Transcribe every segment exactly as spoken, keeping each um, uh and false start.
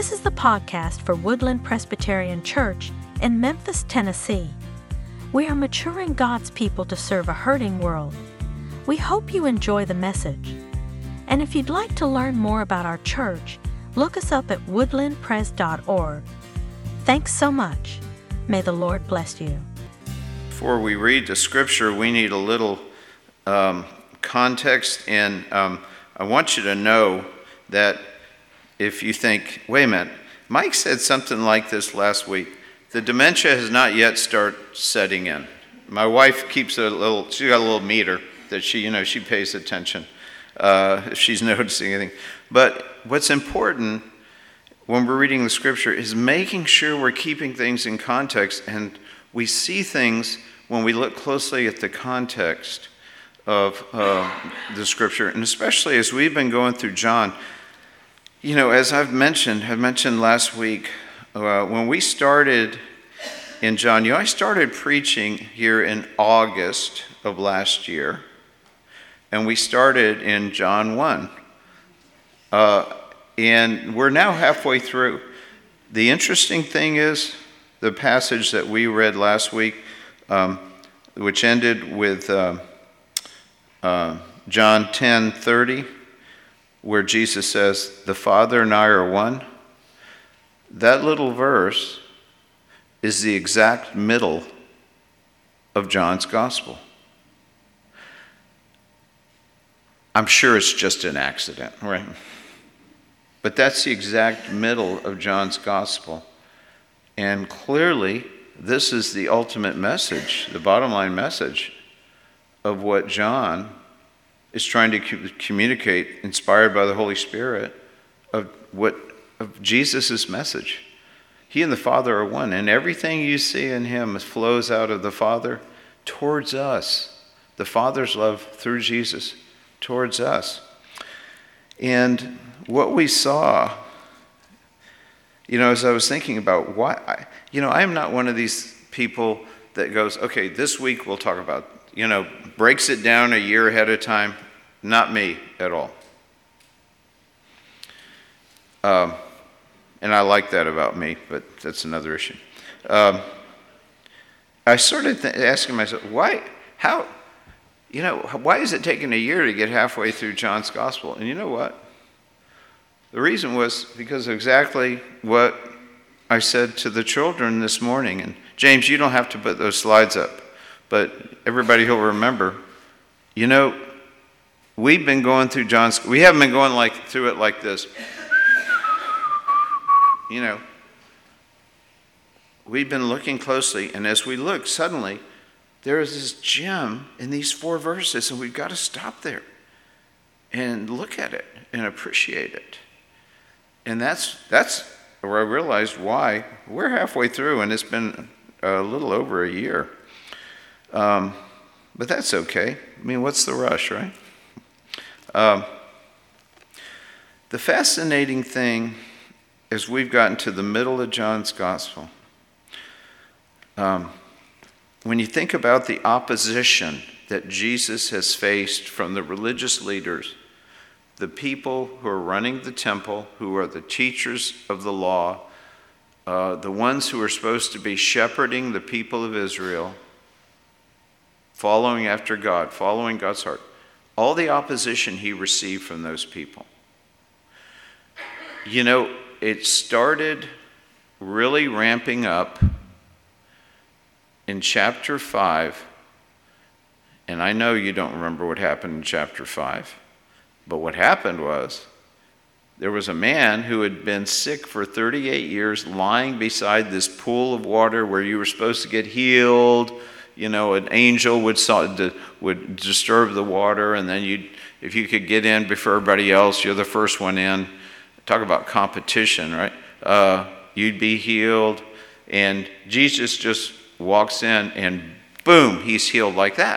This is the podcast for Woodland Presbyterian Church in Memphis, Tennessee. We are maturing God's people to serve a hurting world. We hope you enjoy the message. And if you'd like to learn more about our church, look us up at woodland pres dot org. Thanks so much. May the Lord bless you. Before we read the scripture, we need a little um, context, and um, I want you to know that if you think, wait a minute, Mike said something like this last week, the dementia has not yet started setting in. My wife keeps a little, she's got a little meter that she, you know, she pays attention uh, if she's noticing anything. But what's important when we're reading the scripture is making sure we're keeping things in context, and we see things when we look closely at the context of uh, the scripture, and especially as we've been going through John. You know, as I've mentioned, I mentioned last week, uh, when we started in John, you know, I started preaching here in August of last year, and we started in John one. Uh, and we're now halfway through. The interesting thing is, the passage that we read last week, um, which ended with uh, uh, John ten thirty, where Jesus says, the Father and I are one, that little verse is the exact middle of John's gospel. I'm sure it's just an accident, right? But that's the exact middle of John's gospel. And clearly, this is the ultimate message, the bottom line message of what John is trying to communicate, inspired by the Holy Spirit, of what of Jesus' message. He and the Father are one, and everything you see in him flows out of the Father towards us. The Father's love through Jesus towards us. And what we saw, you know, as I was thinking about why, I, you know, I am not one of these people that goes, okay, this week we'll talk about, you know, breaks it down a year ahead of time. Not me at all. Um, and I like that about me, but that's another issue. Um, I started th- asking myself, why, how, you know, why is it taking a year to get halfway through John's gospel? And you know what? The reason was because of exactly what I said to the children this morning. And James, you don't have to put those slides up, but everybody will remember, you know, we've been going through John's, we haven't been going like through it like this. You know, we've been looking closely, and as we look, suddenly, there is this gem in these four verses, and we've got to stop there and look at it and appreciate it. And that's that's where I realized why we're halfway through, and it's been a little over a year. Um, but that's okay. I mean, what's the rush, right? Um, the fascinating thing is we've gotten to the middle of John's gospel. Um, when you think about the opposition that Jesus has faced from the religious leaders, the people who are running the temple, who are the teachers of the law, uh, the ones who are supposed to be shepherding the people of Israel, following after God, following God's heart, all the opposition he received from those people. You know, it started really ramping up in chapter five, and I know you don't remember what happened in chapter five, but what happened was there was a man who had been sick for thirty-eight years, lying beside this pool of water where you were supposed to get healed. You know, an angel would would disturb the water, and then you, if you could get in before everybody else, you're the first one in. Talk about competition, right? Uh, you'd be healed, and Jesus just walks in, and boom, he's healed like that.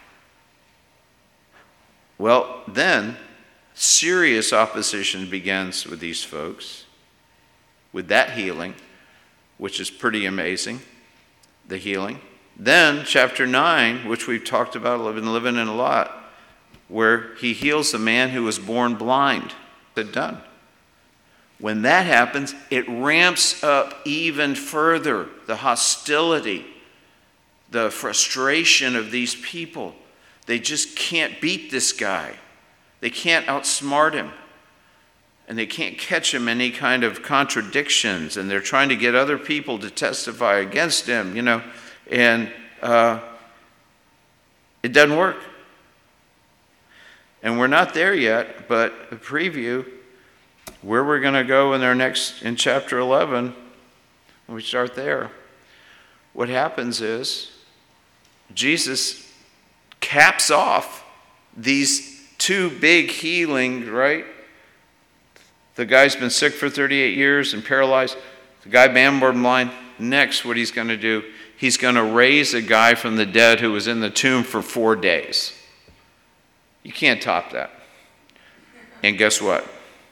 Well, then serious opposition begins with these folks, with that healing, which is pretty amazing, the healing. Then chapter nine, which we've talked about, been living in a lot, where he heals the man who was born blind. Said, done. When that happens, it ramps up even further the hostility, the frustration of these people. They just can't beat this guy. They can't outsmart him. And they can't catch him in any kind of contradictions. And they're trying to get other people to testify against him, you know. And uh, it doesn't work. And we're not there yet, but a preview where we're going to go in our next, in chapter eleven, when we start there. What happens is Jesus caps off these two big healings, right? The guy's been sick for thirty-eight years and paralyzed. The guy born blind. Next, what he's going to do, he's going to raise a guy from the dead who was in the tomb for four days. You can't top that. And guess what?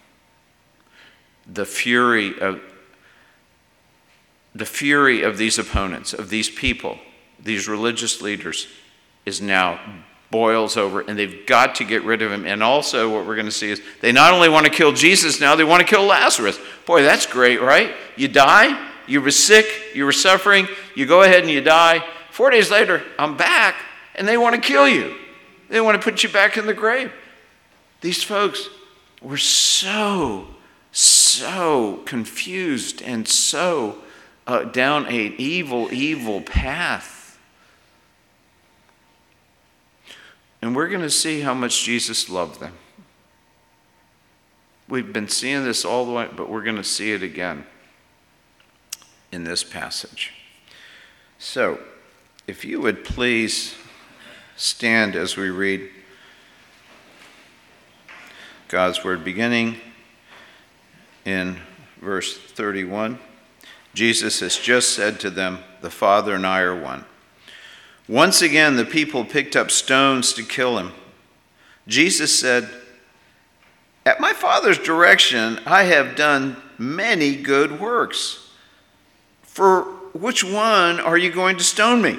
The fury of the fury of these opponents, of these people, these religious leaders, is now boils over, and they've got to get rid of him. And also what we're going to see is they not only want to kill Jesus now, they want to kill Lazarus. Boy, that's great, right? You die, you were sick, you were suffering, you go ahead and you die. Four days later, I'm back, and they want to kill you. They want to put you back in the grave. These folks were so, so confused and so uh, down an evil, evil path. And we're going to see how much Jesus loved them. We've been seeing this all the way, but we're going to see it again in this passage. So, if you would please stand as we read God's word, beginning in verse thirty-one. Jesus has just said to them, "The Father and I are one." Once again, the people picked up stones to kill him. Jesus said, "At my Father's direction, I have done many good works. For which one are you going to stone me?"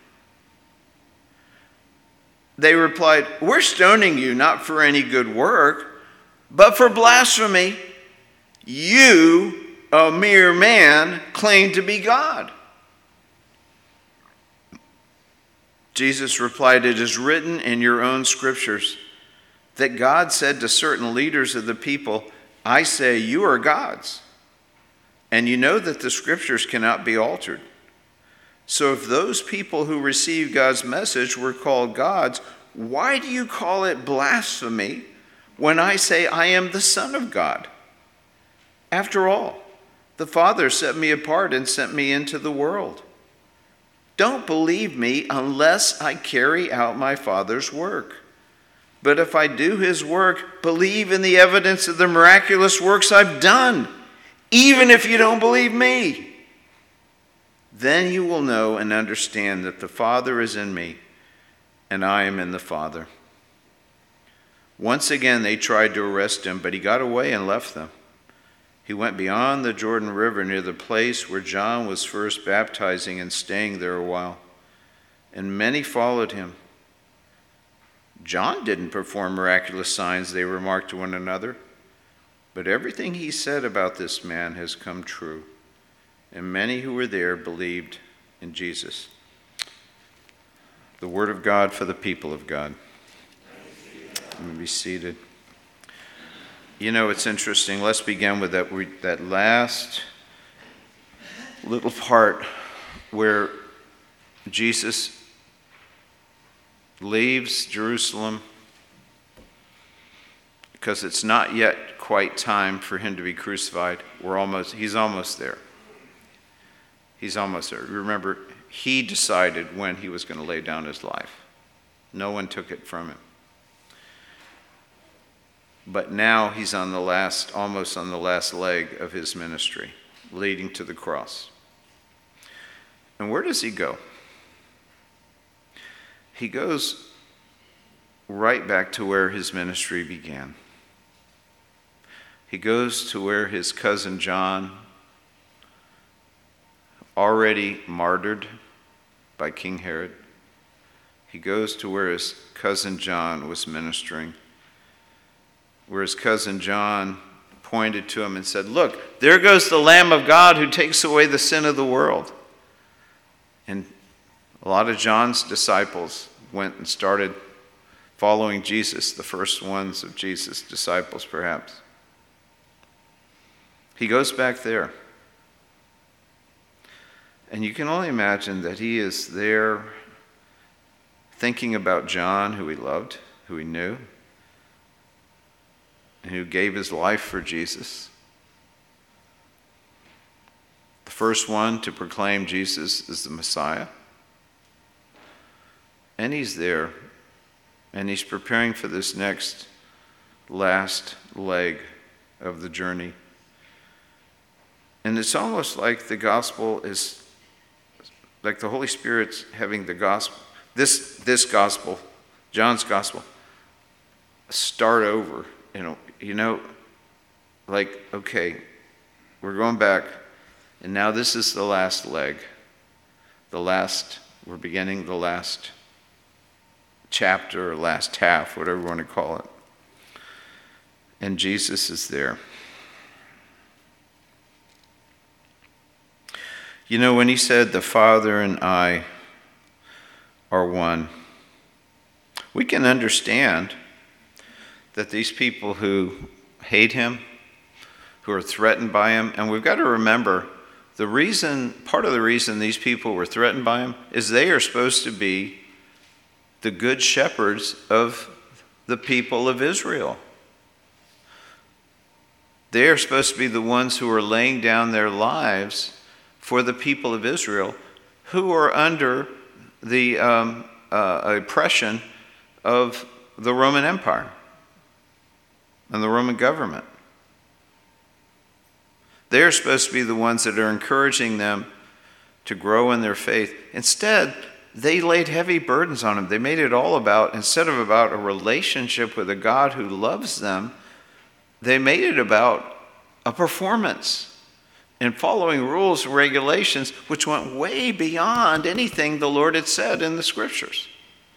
They replied, "We're stoning you not for any good work, but for blasphemy. You, a mere man, claim to be God." Jesus replied, "It is written in your own scriptures that God said to certain leaders of the people, 'I say you are gods.' And you know that the scriptures cannot be altered. So if those people who received God's message were called gods, why do you call it blasphemy when I say I am the Son of God? After all, the Father set me apart and sent me into the world. Don't believe me unless I carry out my Father's work. But if I do his work, believe in the evidence of the miraculous works I've done, even if you don't believe me. Then you will know and understand that the Father is in me, and I am in the Father." Once again they tried to arrest him, but he got away and left them. He went beyond the Jordan River near the place where John was first baptizing and staying there a while, and many followed him. "John didn't perform miraculous signs," they remarked to one another, "but everything he said about this man has come true." And many who were there believed in Jesus. The word of God for the people of God. You may be seated. You know, it's interesting. Let's begin with that, that last little part where Jesus leaves Jerusalem because it's not yet quite time for him to be crucified. We're almost, he's almost there. He's almost there. Remember, he decided when he was going to lay down his life. No one took it from him. But now he's on the last, almost on the last leg of his ministry, leading to the cross. And where does he go? He goes right back to where his ministry began. He goes to where his cousin John, already martyred by King Herod, he goes to where his cousin John was ministering, where his cousin John pointed to him and said, "Look, there goes the Lamb of God who takes away the sin of the world." And a lot of John's disciples went and started following Jesus, the first ones of Jesus' disciples perhaps. He goes back there. And you can only imagine that he is there thinking about John, who he loved, who he knew, and who gave his life for Jesus. The first one to proclaim Jesus as the Messiah. And he's there, and he's preparing for this next, last leg of the journey. And it's almost like the gospel is, like the Holy Spirit's having the gospel, this, this gospel, John's gospel, start over. You know, you know, like, okay, we're going back, and now this is the last leg. The last, we're beginning the last chapter or last half, whatever you want to call it. And Jesus is there. You know, when he said, "The Father and I are one," we can understand that these people who hate him, who are threatened by him, and we've got to remember the reason, part of the reason these people were threatened by him is they are supposed to be the good shepherds of the people of Israel. They are supposed to be the ones who are laying down their lives for the people of Israel, who are under the um, uh, oppression of the Roman Empire and the Roman government. They're supposed to be the ones that are encouraging them to grow in their faith. Instead, they laid heavy burdens on them. They made it all about, instead of about a relationship with a God who loves them, they made it about a performance and following rules and regulations which went way beyond anything the Lord had said in the scriptures.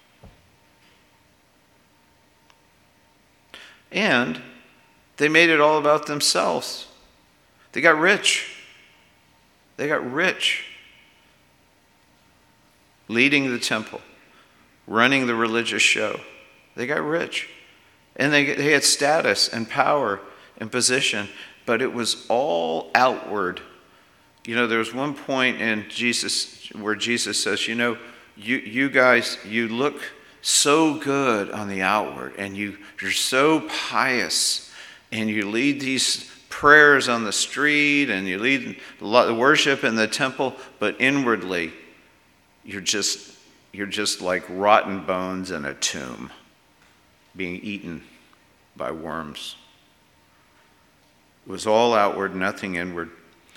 And they made it all about themselves. They got rich. They got rich. Leading the temple, running the religious show. They got rich. And they, they had status and power and position, but it was all outward. You know, there was one point in Jesus where Jesus says, you know, you, you guys, you look so good on the outward, and you, you're so pious, and you lead these prayers on the street, and you lead the worship in the temple, but inwardly, you're just, you're just like rotten bones in a tomb, being eaten by worms. It was all outward, nothing inward.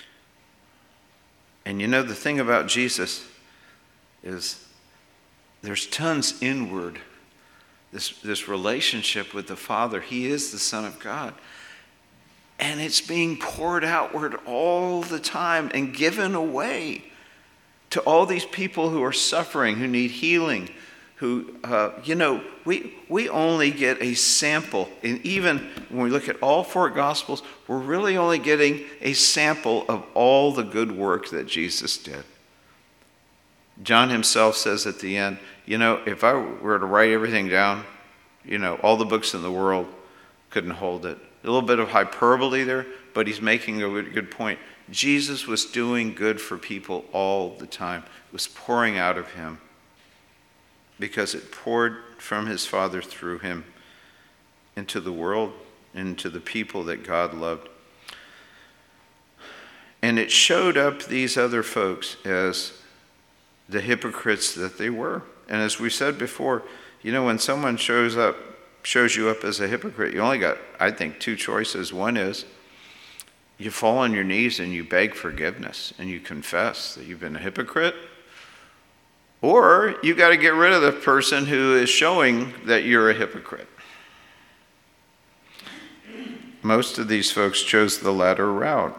And you know, the thing about Jesus is there's tons inward. This, this relationship with the Father. He is the Son of God. And it's being poured outward all the time and given away to all these people who are suffering, who need healing, who, uh, you know, we, we only get a sample. And even when we look at all four Gospels, we're really only getting a sample of all the good work that Jesus did. John himself says at the end, you know, if I were to write everything down, you know, all the books in the world couldn't hold it. A little bit of hyperbole there, but he's making a good point. Jesus was doing good for people all the time. It was pouring out of him because it poured from his Father through him into the world, into the people that God loved. And it showed up these other folks as the hypocrites that they were. And as we said before, you know, when someone shows up, shows you up as a hypocrite, you only got, I think, two choices. One is you fall on your knees and you beg forgiveness and you confess that you've been a hypocrite. Or you got to get rid of the person who is showing that you're a hypocrite. Most of these folks chose the latter route.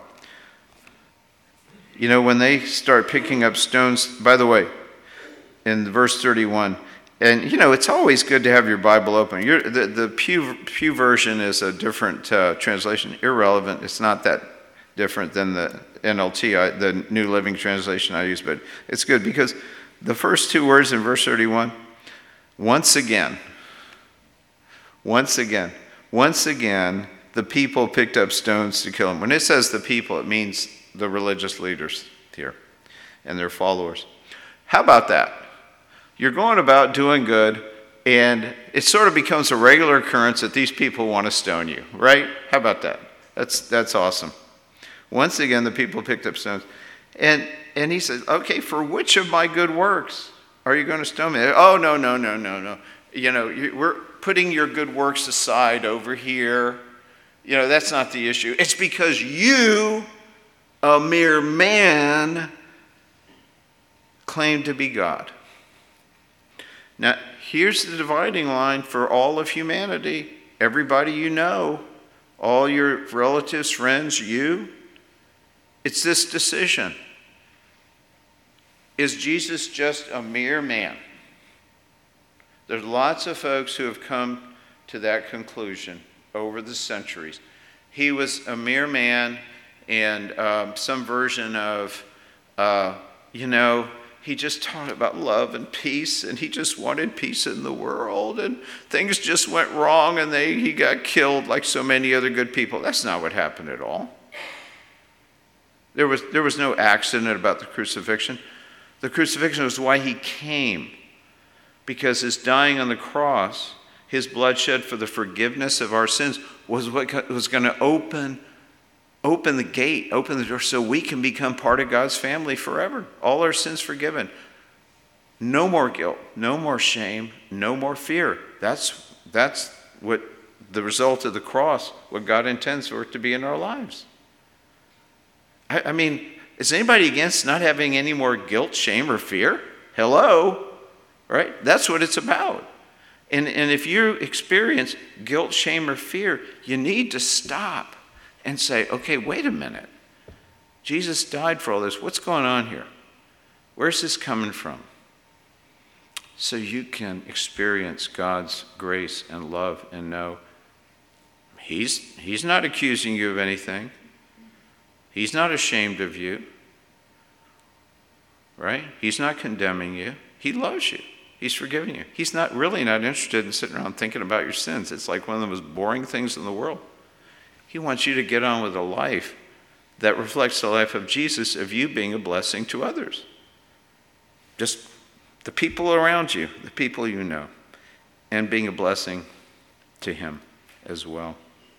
You know, when they start picking up stones, by the way, in verse thirty-one, and, you know, it's always good to have your Bible open. You're, the the Pew, Pew version is a different uh, translation, irrelevant. It's not that different than the N L T, I, the New Living Translation I use, but it's good because the first two words in verse thirty-one, once again, once again, once again, the people picked up stones to kill him. When it says the people, it means the religious leaders here and their followers. How about that? You're going about doing good, and it sort of becomes a regular occurrence that these people want to stone you, right? How about that? That's that's awesome. Once again, the people picked up stones. And and he said, okay, for which of my good works are you going to stone me? Oh, no, no, no, no, no. You know, you, we're putting your good works aside over here. You know, that's not the issue. It's because you, a mere man, claim to be God. Now, here's the dividing line for all of humanity. Everybody you know, all your relatives, friends, you. It's this decision. Is Jesus just a mere man? There's lots of folks who have come to that conclusion over the centuries. He was a mere man, and um, some version of, uh, you know, he just taught about love and peace, and he just wanted peace in the world, and things just went wrong, and they he got killed like so many other good people. That's not what happened at all. There was, there was no accident about the crucifixion. The crucifixion was why he came, because his dying on the cross, his blood shed for the forgiveness of our sins, was what was going to open Open the gate, open the door so we can become part of God's family forever. All our sins forgiven. No more guilt, no more shame, no more fear. That's, that's what the result of the cross, what God intends for it to be in our lives. I, I mean, is anybody against not having any more guilt, shame, or fear? Hello? Right? That's what it's about. And, and if you experience guilt, shame, or fear, you need to stop and say, okay, wait a minute. Jesus died for all this. What's going on here? Where's this coming from? So you can experience God's grace and love and know he's, he's not accusing you of anything. He's not ashamed of you. Right? He's not condemning you. He loves you. He's forgiving you. He's not really not interested in sitting around thinking about your sins. It's like one of the most boring things in the world. He wants you to get on with a life that reflects the life of Jesus, of you being a blessing to others. Just the people around you, the people you know, and being a blessing to him as well.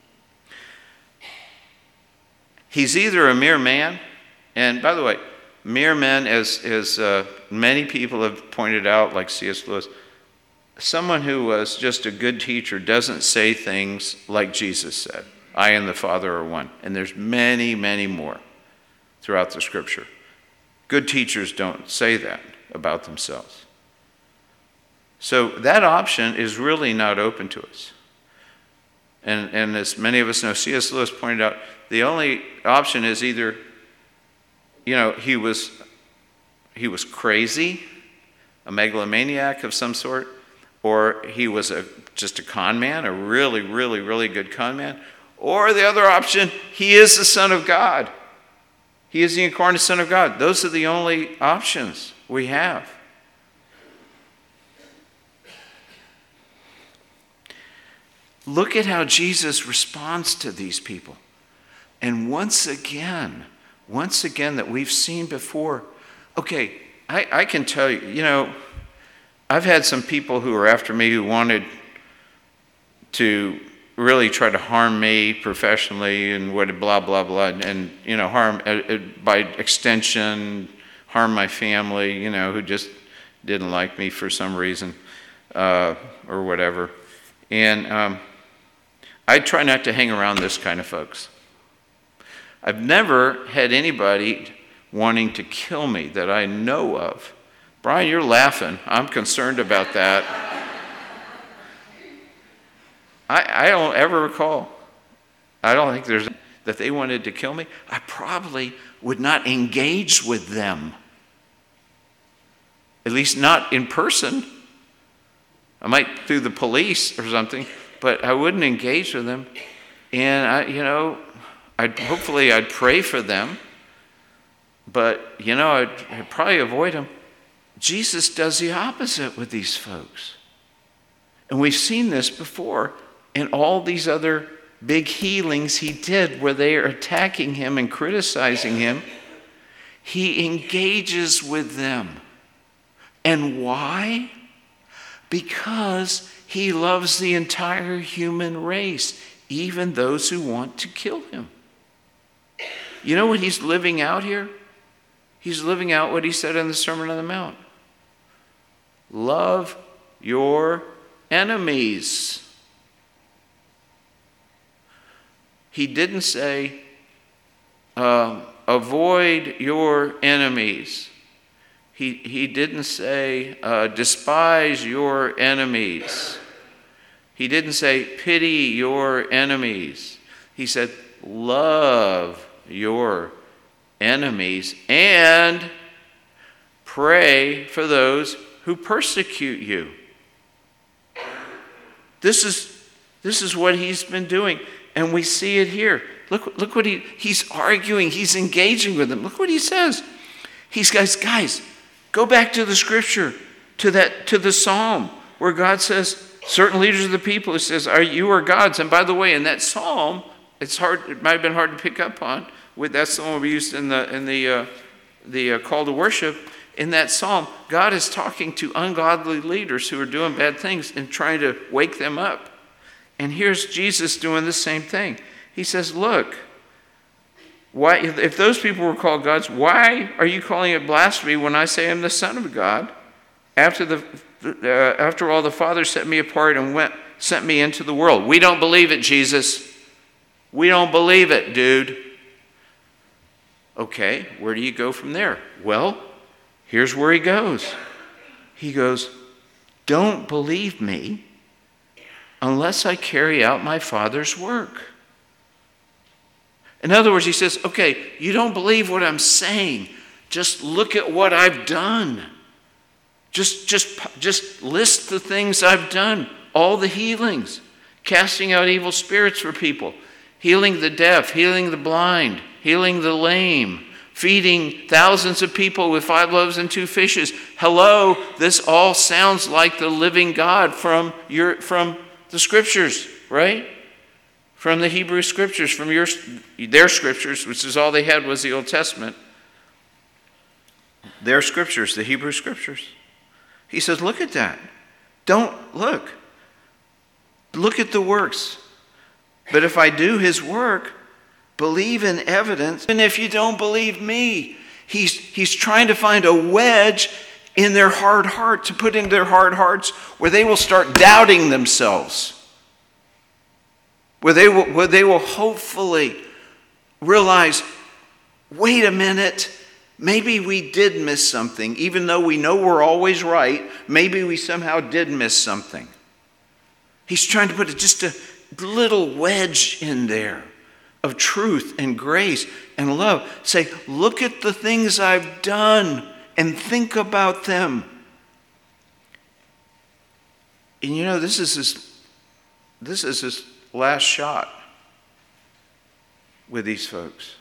He's either a mere man, and by the way, mere men, as, as uh, many people have pointed out, like C S Lewis, someone who was just a good teacher doesn't say things like Jesus said. I and the Father are one. And there's many, many more throughout the scripture. Good teachers don't say that about themselves. So that option is really not open to us. And, and as many of us know, C S Lewis pointed out, the only option is either, you know, he was, he was crazy, a megalomaniac of some sort, or he was a, just a con man, a really, really, really good con man. Or the other option, he is the Son of God. He is the incarnate Son of God. Those are the only options we have. Look at how Jesus responds to these people. And once again, once again that we've seen before, okay, I, I can tell you, you know, I've had some people who were after me who wanted to really try to harm me professionally and what blah, blah, blah, and, and you know, harm, uh, by extension, harm my family, you know, who just didn't like me for some reason uh, or whatever. And um, I try not to hang around this kind of folks. I've never had anybody wanting to kill me that I know of. Brian, you're laughing. I'm concerned about that. I, I don't ever recall. I don't think there's that they wanted to kill me. I probably would not engage with them. At least not in person. I might through the police or something, but I wouldn't engage with them. And I, you know, I'd hopefully I'd pray for them, but you know, I'd, I'd probably avoid them. Jesus does the opposite with these folks. And we've seen this before in all these other big healings he did where they are attacking him and criticizing him. He engages with them. And why? Because he loves the entire human race, even those who want to kill him. You know what he's living out here? He's living out what he said in the Sermon on the Mount. Love your enemies. He didn't say, uh, avoid your enemies. He, he didn't say, uh, despise your enemies. He didn't say, pity your enemies. He said, love your enemies and pray for those who persecute you. This is, this is what he's been doing. And we see it here. Look, look what he, he's arguing. He's engaging with them. Look what he says. He's guys, guys, go back to the scripture, to that, to the psalm where God says, certain leaders of the people, he says, are you are gods. And by the way, in that psalm, it's hard, it might have been hard to pick up on. With that psalm we used in the, in the, uh, the uh, call to worship. In that psalm, God is talking to ungodly leaders who are doing bad things and trying to wake them up. And here's Jesus doing the same thing. He says, look, why, if those people were called gods, why are you calling it blasphemy when I say I'm the Son of God? After, the, uh, after all, the Father set me apart and went, sent me into the world. We don't believe it, Jesus. We don't believe it, dude. Okay, where do you go from there? Well, here's where he goes. He goes, don't believe me unless I carry out my Father's work. In other words, he says, okay, you don't believe what I'm saying. Just look at what I've done. Just, just, just list the things I've done. All the healings, casting out evil spirits for people, healing the deaf, healing the blind, healing the lame, feeding thousands of people with five loaves and two fishes. Hello, this all sounds like the living God from your, from the scriptures, right? From the Hebrew scriptures, from your, their scriptures, which is all they had was the Old Testament. Their scriptures, the Hebrew scriptures. He says, look at that. Don't, look. Look at the works. But if I do his work, believe in evidence. And if you don't believe me, he's, he's trying to find a wedge in their hard heart, to put in their hard hearts where they will start doubting themselves. Where they will, where they will hopefully realize, wait a minute, maybe we did miss something. Even though we know we're always right, maybe we somehow did miss something. He's trying to put just a little wedge in there of truth and grace and love. Say, look at the things I've done and think about them. And you know, this is his, this is his last shot with these folks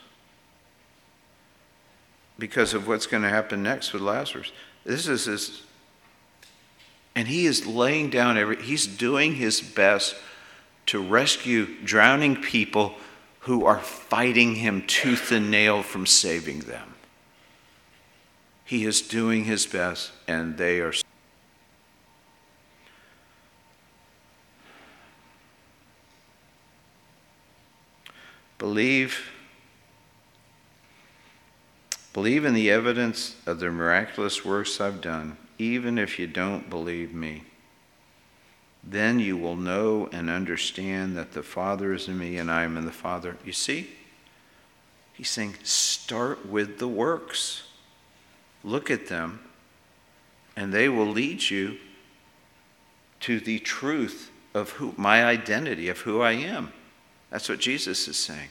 because of what's going to happen next with Lazarus. This is his, and he is laying down every, he's doing his best to rescue drowning people who are fighting him tooth and nail from saving them. He is doing his best, and they are. Believe, believe in the evidence of the miraculous works I've done, even if you don't believe me. Then you will know and understand that the Father is in me and I am in the Father. You see? He's saying, start with the works. Look at them, and they will lead you to the truth of who, my identity, of who I am. That's what Jesus is saying.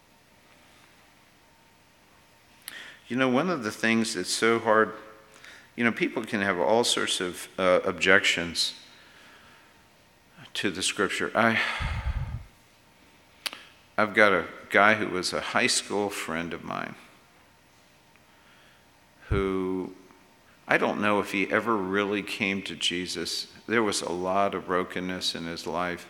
You know, one of the things that's so hard You know, people can have all sorts of uh, objections to the scripture. I, I've got a guy who was a high school friend of mine who, I don't know if he ever really came to Jesus. There was a lot of brokenness in his life,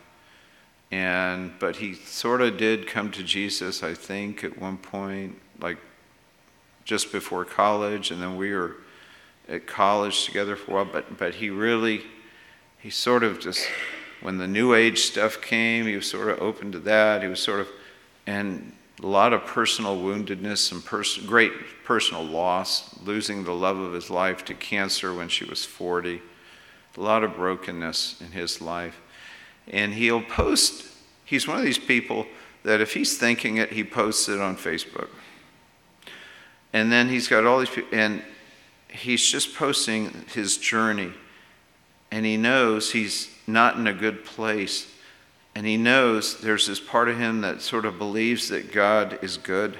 and but he sort of did come to Jesus, I think, at one point, like just before college, and then we were at college together for a while, but but he really, he sort of just, when the New Age stuff came, he was sort of open to that. He was sort of, and a lot of personal woundedness, some pers- great personal loss, losing the love of his life to cancer when she was forty. A lot of brokenness in his life. And he'll post, he's one of these people that if he's thinking it, he posts it on Facebook. And then he's got all these people, and he's just posting his journey. And he knows he's not in a good place. And he knows there's this part of him that sort of believes that God is good.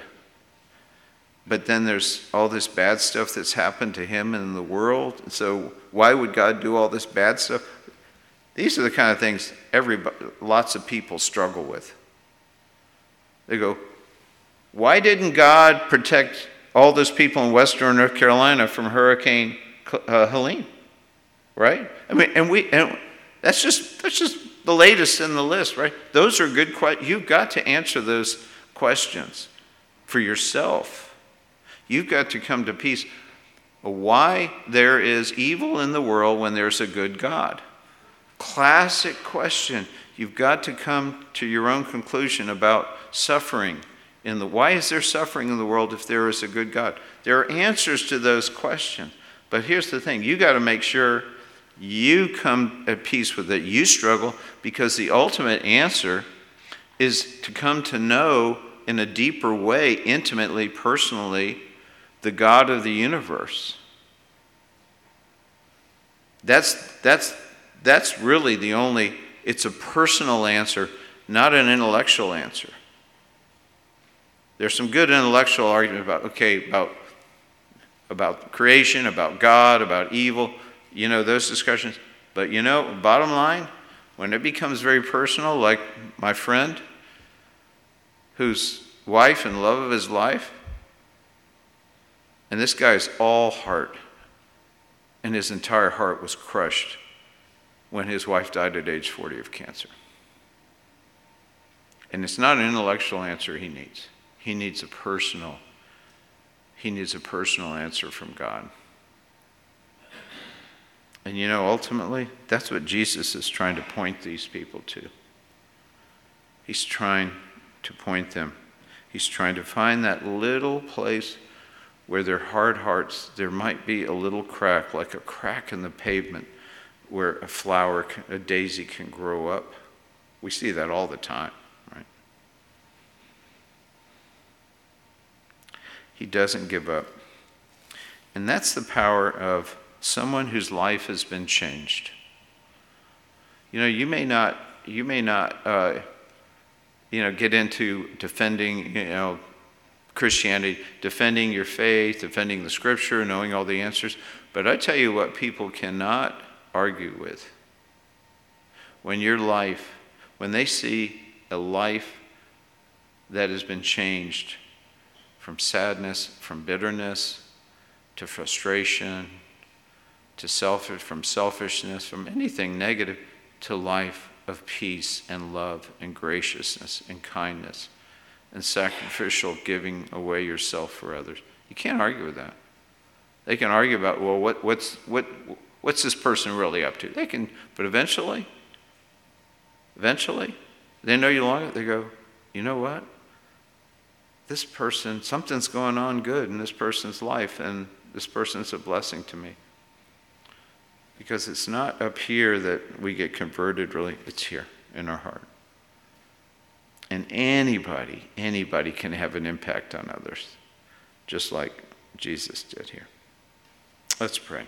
But then there's all this bad stuff that's happened to him and in the world. So why would God do all this bad stuff? These are the kind of things everybody, lots of people struggle with. They go, why didn't God protect all those people in western North Carolina from Hurricane uh, Helene? Right? I mean, and we, and that's just that's just the latest in the list, right? Those are good questions. You've got to answer those questions for yourself. You've got to come to peace. Why there is evil in the world when there's a good God? Classic question. You've got to come to your own conclusion about suffering in the, why is there suffering in the world if there is a good God? There are answers to those questions. But here's the thing. You got to make sure you come at peace with it. You struggle because the ultimate answer is to come to know in a deeper way, intimately, personally, the God of the universe. That's, that's, that's really the only, it's a personal answer, not an intellectual answer. There's some good intellectual argument about, okay, about, about creation, about God, about evil, you know, those discussions. But you know, bottom line, when it becomes very personal, like my friend, whose wife and love of his life, and this guy's all heart, and his entire heart was crushed when his wife died at age forty of cancer. And it's not an intellectual answer he needs. He needs a personal, he needs a personal answer from God. And you know, ultimately, that's what Jesus is trying to point these people to. He's trying to point them. He's trying to find that little place where their hard hearts, there might be a little crack, like a crack in the pavement where a flower, a daisy can grow up. We see that all the time, right? He doesn't give up. And that's the power of someone whose life has been changed. You know, you may not, you may not, uh, you know, get into defending, you know, Christianity, defending your faith, defending the scripture, knowing all the answers. But I tell you what people cannot argue with. When your life, when they see a life that has been changed from sadness, from bitterness, to frustration, to selfish, from selfishness, from anything negative, to life of peace and love and graciousness and kindness and sacrificial giving away yourself for others. You can't argue with that. They can argue about, well, what, what's, what, what's this person really up to? They can, but eventually, eventually, they know you long enough, they go, you know what? This person, something's going on good in this person's life, and this person's a blessing to me. Because it's not up here that we get converted, really. It's here in our heart. And anybody, anybody can have an impact on others, just like Jesus did here. Let's pray.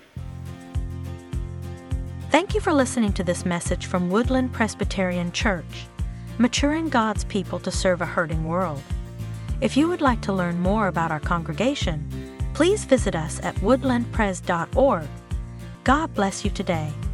Thank you for listening to this message from Woodland Presbyterian Church, maturing God's people to serve a hurting world. If you would like to learn more about our congregation, please visit us at woodland pres dot org. God bless you today.